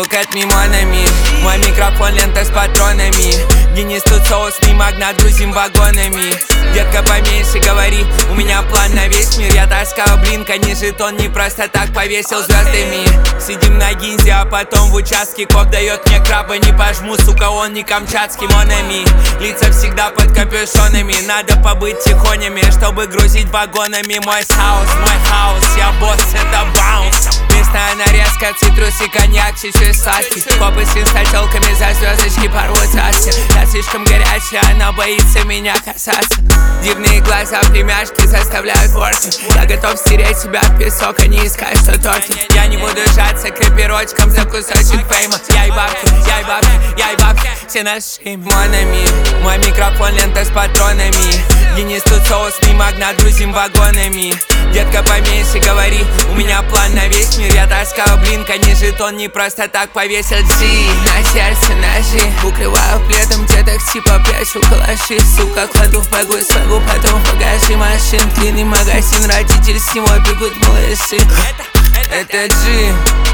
Look at me, монами. Мой микрофон, лента с патронами. Денис тут соусный магнат, грузим вагонами. Детка, поменьше говори, у меня план на весь мир. Я таскал блинка, не жетон, не просто так повесил звездами. Сидим на гинзе, а потом в участке. Коп дает мне краба, не пожму, сука, он не камчатский, монами. Лица всегда под капюшонами. Надо побыть тихонями, чтобы грузить вагонами. Мой хаус, я босс, это баунс. Местная нарезка, цитрус и коньяк, чуть-чуть сладкий. Копы с инстателками за звездочки порвутся все. Я слишком горячая, она боится меня касаться. Дивные глаза племяшки заставляют ворчить. Я готов стереть себя в песок, а не искать, что тортит. Я не буду жаться к рэперочкам за кусочек фейма. Я и бабки, все наши монами. Мой микрофон, лента с патронами. Денис тут соусный магнат, грузим вагонами. Детка, поменьше говори, у меня план на весь мир. Я таскал блинка, не жетон, не просто так повесил G. На сердце ножи, укрываю пледом деток, типа прячу калаши. Сука, кладу в багу свагу, потом в багажи машин. Длинный магазин, родитель с него бегут малыши. Это G.